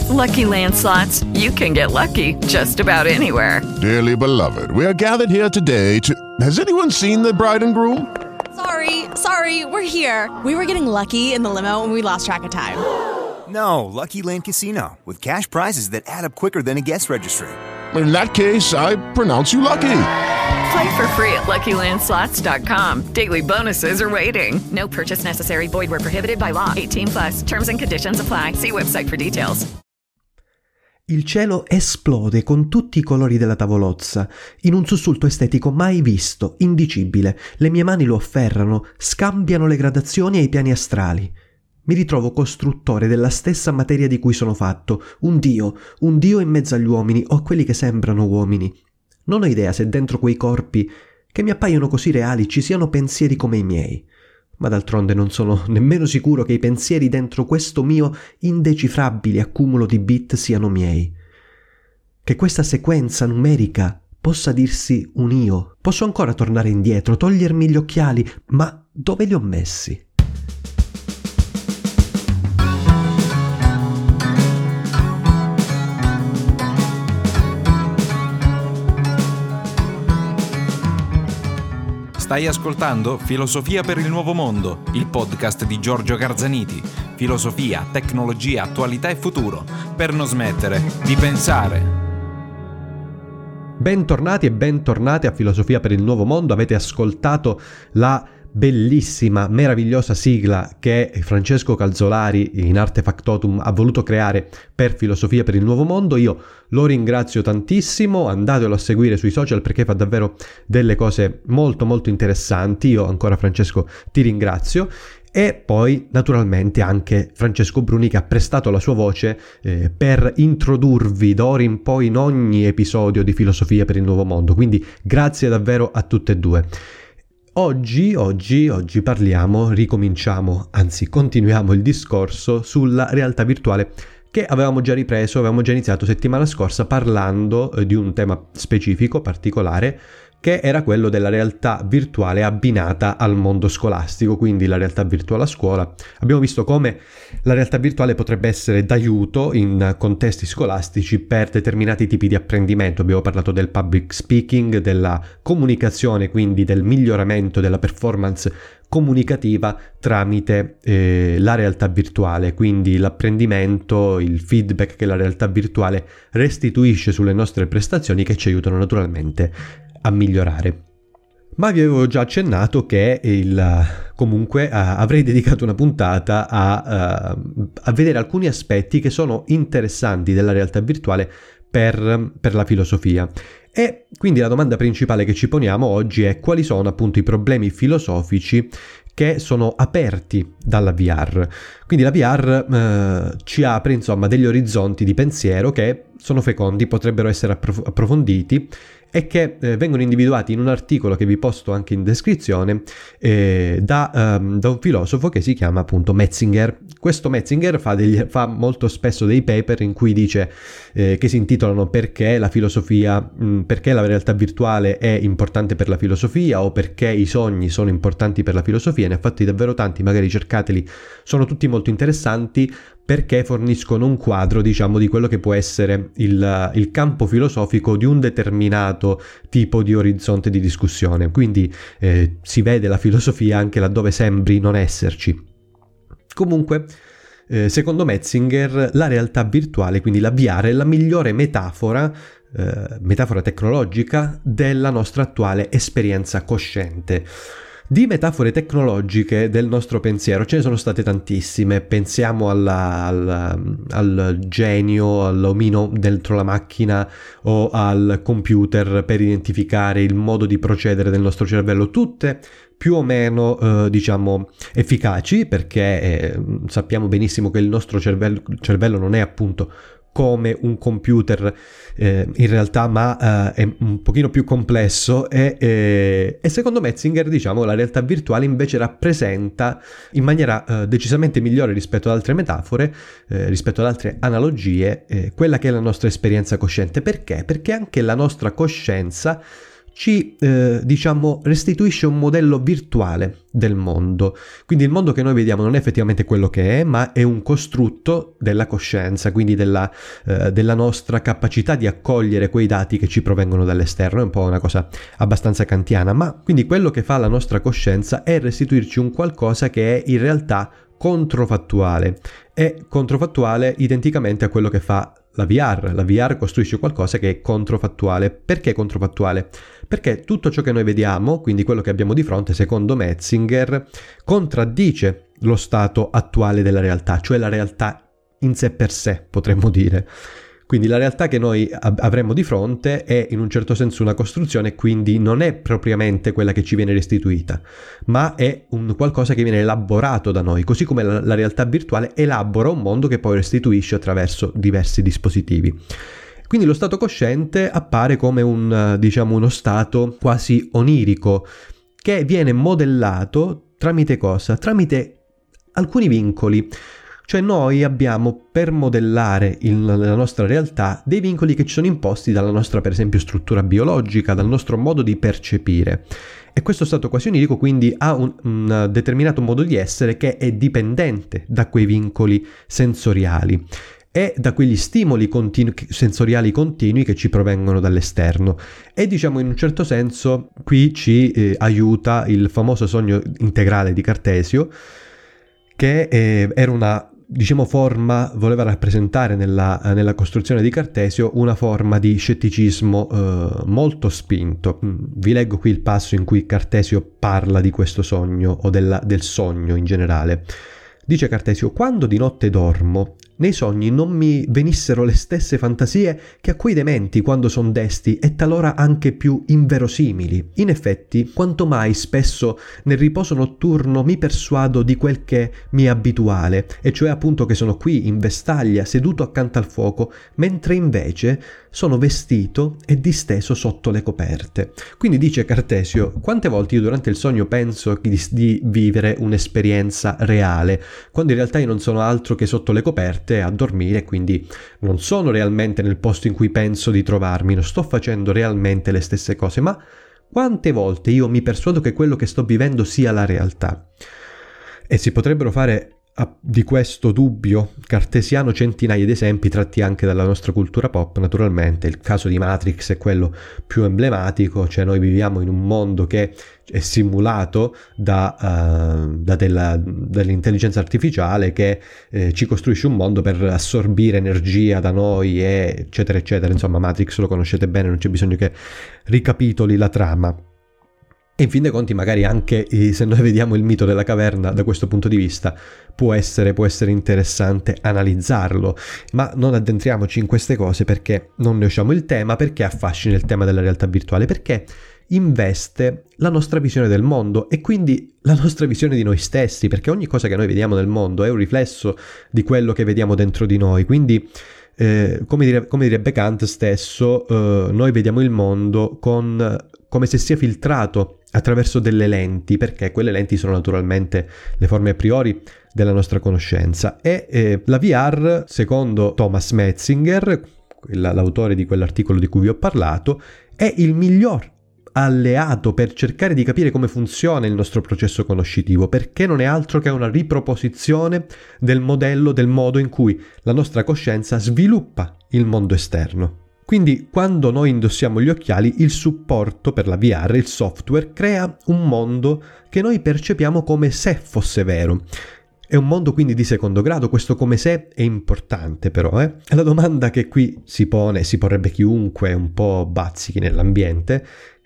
Lucky Land Slots, you can get lucky just about anywhere. Dearly beloved, we are gathered here today to... Has anyone seen the bride and groom? Sorry, we're here. We were getting lucky in the limo and we lost track of time. No, Lucky Land Casino, with cash prizes that add up quicker than a guest registry. In that case, I pronounce you lucky. Play for free at LuckyLandSlots.com. Daily bonuses are waiting. No purchase necessary. Void where prohibited by law. 18+. Terms and conditions apply. See website for details. Il cielo esplode con tutti i colori della tavolozza, in un sussulto estetico mai visto, indicibile. Le mie mani lo afferrano, scambiano le gradazioni e i piani astrali. Mi ritrovo costruttore della stessa materia di cui sono fatto, un dio in mezzo agli uomini o a quelli che sembrano uomini. Non ho idea se dentro quei corpi, che mi appaiono così reali, ci siano pensieri come i miei. Ma d'altronde non sono nemmeno sicuro che i pensieri dentro questo mio indecifrabile accumulo di bit siano miei. Che questa sequenza numerica possa dirsi un io. Posso ancora tornare indietro, togliermi gli occhiali, ma dove li ho messi? Stai ascoltando Filosofia per il Nuovo Mondo, il podcast di Giorgio Garzaniti. Filosofia, tecnologia, attualità e futuro, per non smettere di pensare. Bentornati e bentornate a Filosofia per il Nuovo Mondo. Avete ascoltato la bellissima, meravigliosa sigla che Francesco Calzolari in Arte Factotum ha voluto creare per Filosofia per il Nuovo Mondo. Io lo ringrazio tantissimo, andatelo a seguire sui social perché fa davvero delle cose molto molto interessanti. Io ancora, Francesco, ti ringrazio. E poi naturalmente anche Francesco Bruni, che ha prestato la sua voce per introdurvi d'ora in poi in ogni episodio di Filosofia per il Nuovo Mondo, quindi grazie davvero a tutte e due. Oggi continuiamo il discorso sulla realtà virtuale che avevamo già iniziato settimana scorsa parlando di un tema specifico, particolare, che era quello della realtà virtuale abbinata al mondo scolastico, quindi la realtà virtuale a scuola. Abbiamo visto come la realtà virtuale potrebbe essere d'aiuto in contesti scolastici per determinati tipi di apprendimento. Abbiamo parlato del public speaking, della comunicazione, quindi del miglioramento della performance comunicativa tramite la realtà virtuale, quindi l'apprendimento, il feedback che la realtà virtuale restituisce sulle nostre prestazioni, che ci aiutano naturalmente a migliorare. Ma vi avevo già accennato che comunque avrei dedicato una puntata a vedere alcuni aspetti che sono interessanti della realtà virtuale per la filosofia. E quindi la domanda principale che ci poniamo oggi è: quali sono appunto i problemi filosofici che sono aperti dalla VR? Quindi la VR ci apre insomma degli orizzonti di pensiero che sono fecondi, potrebbero essere approfonditi e che vengono individuati in un articolo che vi posto anche in descrizione da un filosofo che si chiama appunto Metzinger. Questo Metzinger fa molto spesso dei paper in cui dice che si intitolano perché la realtà virtuale è importante per la filosofia, o perché i sogni sono importanti per la filosofia. Ne ha fatti davvero tanti, magari cercateli, sono tutti molto interessanti perché forniscono un quadro, diciamo, di quello che può essere il campo filosofico di un determinato tipo di orizzonte di discussione. Quindi si vede la filosofia anche laddove sembri non esserci. Comunque, secondo Metzinger, la realtà virtuale, quindi la VR, è la migliore metafora tecnologica della nostra attuale esperienza cosciente. Di metafore tecnologiche del nostro pensiero ce ne sono state tantissime. Pensiamo al genio, all'omino dentro la macchina o al computer per identificare il modo di procedere del nostro cervello, tutte più o meno efficaci, perché sappiamo benissimo che il nostro cervello non è appunto come un computer in realtà, ma è un pochino più complesso e secondo Metzinger, diciamo, la realtà virtuale invece rappresenta in maniera decisamente migliore rispetto ad altre metafore, rispetto ad altre analogie, quella che è la nostra esperienza cosciente. Perché? Perché anche la nostra coscienza ci restituisce un modello virtuale del mondo. Quindi il mondo che noi vediamo non è effettivamente quello che è, ma è un costrutto della coscienza, quindi della nostra capacità di accogliere quei dati che ci provengono dall'esterno. È un po' una cosa abbastanza kantiana, ma quindi quello che fa la nostra coscienza è restituirci un qualcosa che è in realtà controfattuale. È controfattuale identicamente a quello che fa la VR. La VR costruisce qualcosa che è controfattuale. Perché controfattuale? Perché tutto ciò che noi vediamo, quindi quello che abbiamo di fronte, secondo Metzinger, contraddice lo stato attuale della realtà, cioè la realtà in sé per sé, potremmo dire. Quindi la realtà che noi avremo di fronte è in un certo senso una costruzione, quindi non è propriamente quella che ci viene restituita, ma è un qualcosa che viene elaborato da noi, così come la realtà virtuale elabora un mondo che poi restituisce attraverso diversi dispositivi. Quindi lo stato cosciente appare come uno stato quasi onirico, che viene modellato tramite cosa? Tramite alcuni vincoli. Cioè noi abbiamo, per modellare la nostra realtà, dei vincoli che ci sono imposti dalla nostra, per esempio, struttura biologica, dal nostro modo di percepire. E questo stato quasi onirico quindi ha un determinato modo di essere che è dipendente da quei vincoli sensoriali e da quegli stimoli sensoriali continui che ci provengono dall'esterno. E in un certo senso qui ci aiuta il famoso sogno integrale di Cartesio, che era una forma, voleva rappresentare nella costruzione di Cartesio una forma di scetticismo molto spinto. Vi leggo qui il passo in cui Cartesio parla di questo sogno o del sogno in generale. Dice Cartesio: quando di notte dormo, nei sogni non mi venissero le stesse fantasie che a quei dementi quando son desti e talora anche più inverosimili. In effetti, quanto mai spesso nel riposo notturno mi persuado di quel che mi è abituale, e cioè appunto che sono qui in vestaglia seduto accanto al fuoco, mentre invece sono vestito e disteso sotto le coperte. Quindi dice Cartesio: quante volte io durante il sogno penso di vivere un'esperienza reale, quando in realtà io non sono altro che sotto le coperte a dormire, quindi non sono realmente nel posto in cui penso di trovarmi, non sto facendo realmente le stesse cose, ma quante volte io mi persuado che quello che sto vivendo sia la realtà. E si potrebbero fare di questo dubbio cartesiano centinaia di esempi tratti anche dalla nostra cultura pop. Naturalmente il caso di Matrix è quello più emblematico, cioè noi viviamo in un mondo che è simulato dall'intelligenza artificiale che ci costruisce un mondo per assorbire energia da noi, eccetera eccetera. Insomma, Matrix lo conoscete bene, non c'è bisogno che ricapitoli la trama. E in fin dei conti magari anche se noi vediamo il mito della caverna da questo punto di vista può essere interessante analizzarlo, ma non addentriamoci in queste cose perché non ne usciamo il tema, perché affascina il tema della realtà virtuale, perché investe la nostra visione del mondo e quindi la nostra visione di noi stessi, perché ogni cosa che noi vediamo nel mondo è un riflesso di quello che vediamo dentro di noi. Quindi come direbbe Kant stesso, noi vediamo il mondo come se sia filtrato attraverso delle lenti, perché quelle lenti sono naturalmente le forme a priori della nostra conoscenza. E la VR, secondo Thomas Metzinger, l'autore di quell'articolo di cui vi ho parlato, è il miglior alleato per cercare di capire come funziona il nostro processo conoscitivo, perché non è altro che una riproposizione del modello, del modo in cui la nostra coscienza sviluppa il mondo esterno. Quindi quando noi indossiamo gli occhiali, il supporto per la VR, il software, crea un mondo che noi percepiamo come se fosse vero. È un mondo quindi di secondo grado, questo come se è importante però. La domanda che qui si porrebbe chiunque un po' bazzichi nell'ambiente,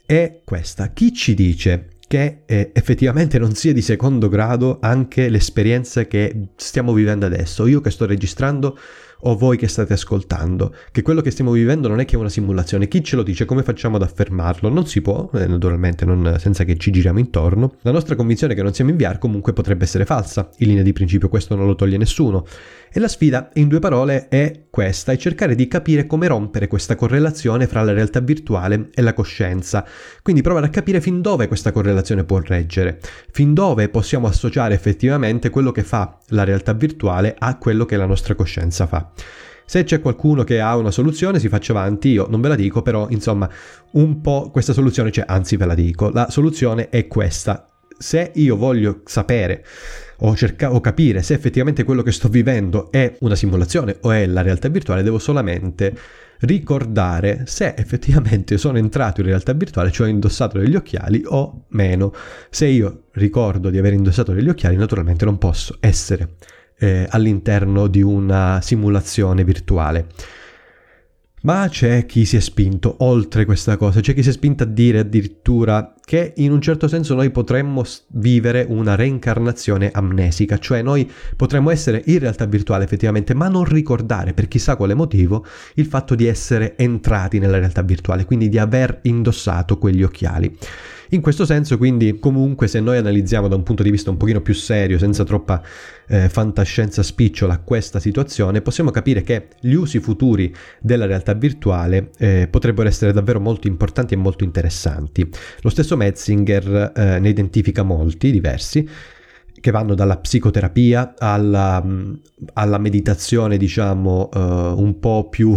è questa: chi ci dice che effettivamente non sia di secondo grado anche l'esperienza che stiamo vivendo adesso, io che sto registrando o voi che state ascoltando, che quello che stiamo vivendo non è che una simulazione? Chi ce lo dice? Come facciamo ad affermarlo? Non si può, naturalmente, senza che ci giriamo intorno. La nostra convinzione che non siamo in VR comunque potrebbe essere falsa, in linea di principio, questo non lo toglie nessuno. E la sfida, in due parole, è questa: è cercare di capire come rompere questa correlazione fra la realtà virtuale e la coscienza. Quindi provare a capire fin dove questa correlazione può reggere, fin dove possiamo associare effettivamente quello che fa la realtà virtuale a quello che la nostra coscienza fa. Se c'è qualcuno che ha una soluzione si faccia avanti, io non ve la dico, però insomma un po' questa soluzione c'è, anzi ve la dico, la soluzione è questa. Se io voglio sapere o capire se effettivamente quello che sto vivendo è una simulazione o è la realtà virtuale, devo solamente ricordare se effettivamente sono entrato in realtà virtuale, cioè ho indossato degli occhiali o meno. Se io ricordo di aver indossato degli occhiali, naturalmente non posso essere all'interno di una simulazione virtuale. Ma c'è chi si è spinto oltre questa cosa, c'è chi si è spinto a dire addirittura che in un certo senso noi potremmo vivere una reincarnazione amnesica, cioè noi potremmo essere in realtà virtuale effettivamente, ma non ricordare per chissà quale motivo il fatto di essere entrati nella realtà virtuale, quindi di aver indossato quegli occhiali. In questo senso, quindi, comunque, se noi analizziamo da un punto di vista un pochino più serio, senza troppa fantascienza spicciola, questa situazione, possiamo capire che gli usi futuri della realtà virtuale potrebbero essere davvero molto importanti e molto interessanti. Lo stesso Metzinger ne identifica molti, diversi, che vanno dalla psicoterapia alla meditazione, diciamo, un po' più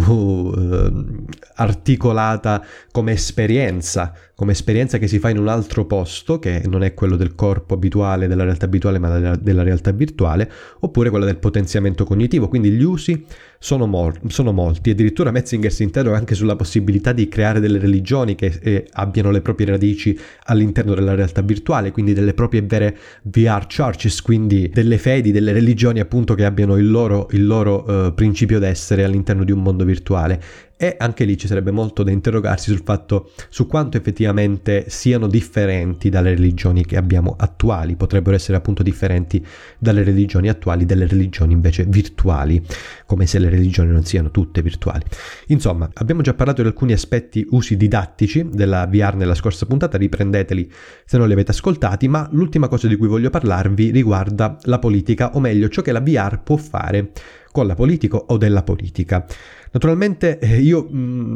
articolata come esperienza che si fa in un altro posto, che non è quello del corpo abituale, della realtà abituale, ma della realtà virtuale, oppure quella del potenziamento cognitivo. Quindi gli usi sono molti. Addirittura Metzinger si interroga anche sulla possibilità di creare delle religioni che abbiano le proprie radici all'interno della realtà virtuale, quindi delle proprie vere VR churches, quindi delle fedi, delle religioni appunto che abbiano il loro principio d'essere all'interno di un mondo virtuale. E anche lì ci sarebbe molto da interrogarsi su quanto effettivamente siano differenti dalle religioni che abbiamo attuali. Potrebbero essere appunto differenti dalle religioni attuali, delle religioni invece virtuali, come se le religioni non siano tutte virtuali. Insomma, abbiamo già parlato di alcuni aspetti, usi didattici della VR nella scorsa puntata, riprendeteli se non li avete ascoltati, ma l'ultima cosa di cui voglio parlarvi riguarda la politica, o meglio ciò che la VR può fare con la politica o della politica. Naturalmente io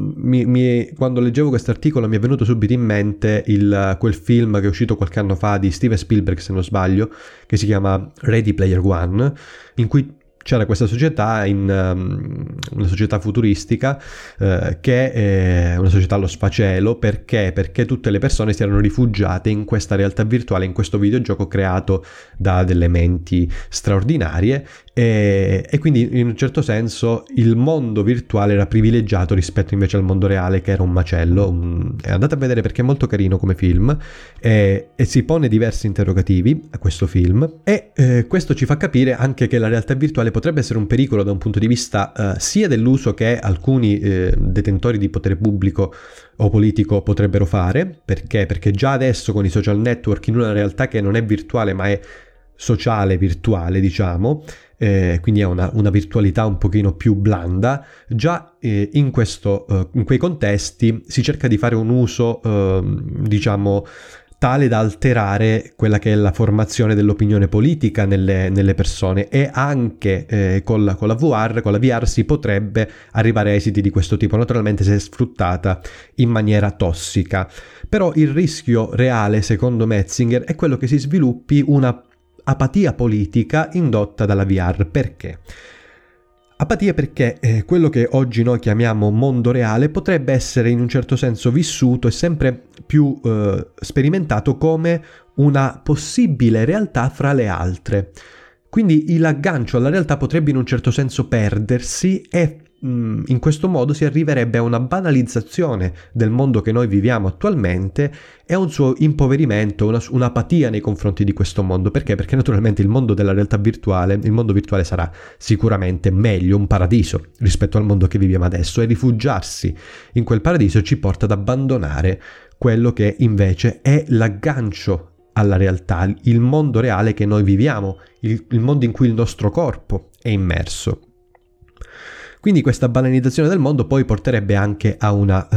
quando leggevo questo articolo mi è venuto subito in mente quel film che è uscito qualche anno fa di Steven Spielberg, se non sbaglio, che si chiama Ready Player One, in cui c'era questa società, una società futuristica, che è una società allo sfacelo. Perché tutte le persone si erano rifugiate in questa realtà virtuale, in questo videogioco creato da delle menti straordinarie, e quindi in un certo senso il mondo virtuale era privilegiato rispetto invece al mondo reale, che era un macello. Andate a vedere perché è molto carino come film, e si pone diversi interrogativi a questo film, e questo ci fa capire anche che la realtà virtuale potrebbe essere un pericolo da un punto di vista sia dell'uso che alcuni detentori di potere pubblico o politico potrebbero fare. Perché già adesso con i social network, in una realtà che non è virtuale ma è sociale virtuale, diciamo, quindi è una virtualità un pochino più blanda, già in quei contesti si cerca di fare un uso diciamo tale da alterare quella che è la formazione dell'opinione politica nelle persone, e anche con la VR si potrebbe arrivare a esiti di questo tipo, naturalmente se è sfruttata in maniera tossica. Però il rischio reale, secondo Metzinger, è quello che si sviluppi una apatia politica indotta dalla VR. Perché? Apatia perché quello che oggi noi chiamiamo mondo reale potrebbe essere in un certo senso vissuto e sempre più sperimentato come una possibile realtà fra le altre. Quindi l'aggancio alla realtà potrebbe in un certo senso perdersi, e in questo modo si arriverebbe a una banalizzazione del mondo che noi viviamo attualmente e a un suo impoverimento, un'apatia nei confronti di questo mondo. Perché? Perché naturalmente il mondo della realtà virtuale, il mondo virtuale sarà sicuramente meglio, un paradiso rispetto al mondo che viviamo adesso, e rifugiarsi in quel paradiso ci porta ad abbandonare quello che invece è l'aggancio alla realtà, il mondo reale che noi viviamo, il mondo in cui il nostro corpo è immerso. Quindi questa banalizzazione del mondo poi porterebbe anche a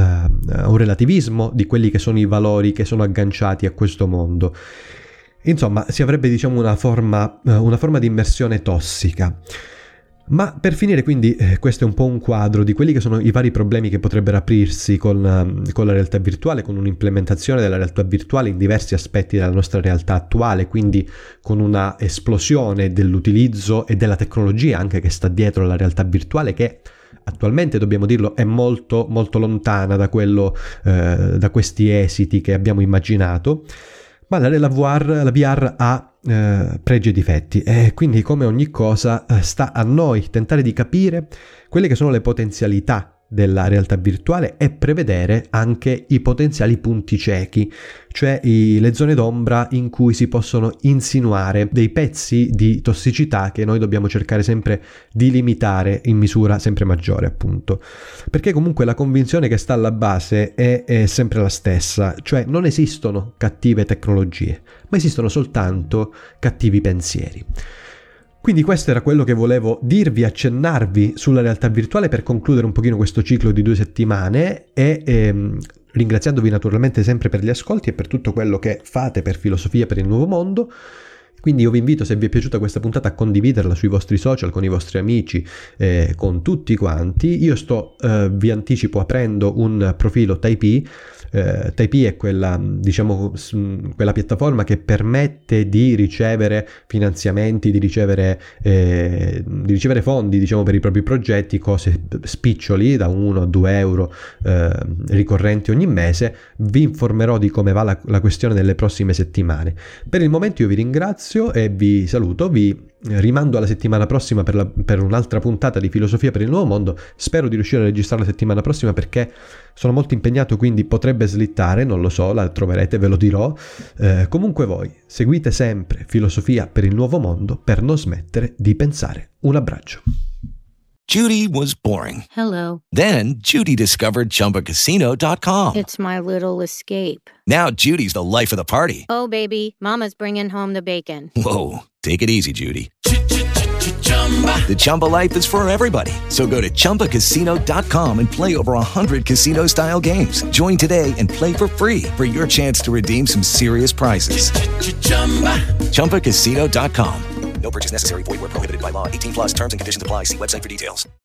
un relativismo di quelli che sono i valori che sono agganciati a questo mondo. Insomma, si avrebbe, diciamo, una forma di immersione tossica. Ma per finire, quindi, questo è un po' un quadro di quelli che sono i vari problemi che potrebbero aprirsi con la realtà virtuale, con un'implementazione della realtà virtuale in diversi aspetti della nostra realtà attuale, quindi con una esplosione dell'utilizzo e della tecnologia anche che sta dietro la realtà virtuale, che attualmente, dobbiamo dirlo, è molto molto lontana da questi esiti che abbiamo immaginato, ma la VR ha pregi e difetti, e quindi, come ogni cosa, sta a noi tentare di capire quelle che sono le potenzialità della realtà virtuale e prevedere anche i potenziali punti ciechi, cioè le zone d'ombra in cui si possono insinuare dei pezzi di tossicità che noi dobbiamo cercare sempre di limitare in misura sempre maggiore, appunto. Perché comunque la convinzione che sta alla base è sempre la stessa, cioè non esistono cattive tecnologie, ma esistono soltanto cattivi pensieri. Quindi questo era quello che volevo dirvi, accennarvi sulla realtà virtuale per concludere un pochino questo ciclo di 2 settimane e ringraziandovi naturalmente sempre per gli ascolti e per tutto quello che fate per Filosofia per il Nuovo Mondo. Quindi io vi invito, se vi è piaciuta questa puntata, a condividerla sui vostri social, con i vostri amici, con tutti quanti. Io vi anticipo, aprendo un profilo Typee. Typee è quella piattaforma che permette di ricevere finanziamenti, di ricevere fondi, diciamo, per i propri progetti, cose spiccioli da 1 a 2 euro ricorrenti ogni mese. Vi informerò di come va la questione nelle prossime settimane. Per il momento io vi ringrazio e vi saluto, vi rimando alla settimana prossima per un'altra puntata di Filosofia per il Nuovo Mondo. Spero di riuscire a registrare la settimana prossima, perché sono molto impegnato, quindi potrebbe slittare, non lo so, la troverete, ve lo dirò. Comunque voi seguite sempre Filosofia per il Nuovo Mondo per non smettere di pensare. Un abbraccio. Judy was boring. Hello. Then Judy discovered ChumbaCasino.com. It's my little escape. Now Judy's the life of the party. Oh, baby, mama's bringing home the bacon. Whoa, take it easy, Judy. The Chumba life is for everybody. So go to ChumbaCasino.com and play over 100 casino-style games. Join today and play for free for your chance to redeem some serious prizes. ChumbaCasino.com. No purchase necessary. Void where prohibited by law. 18+ terms and conditions apply. See website for details.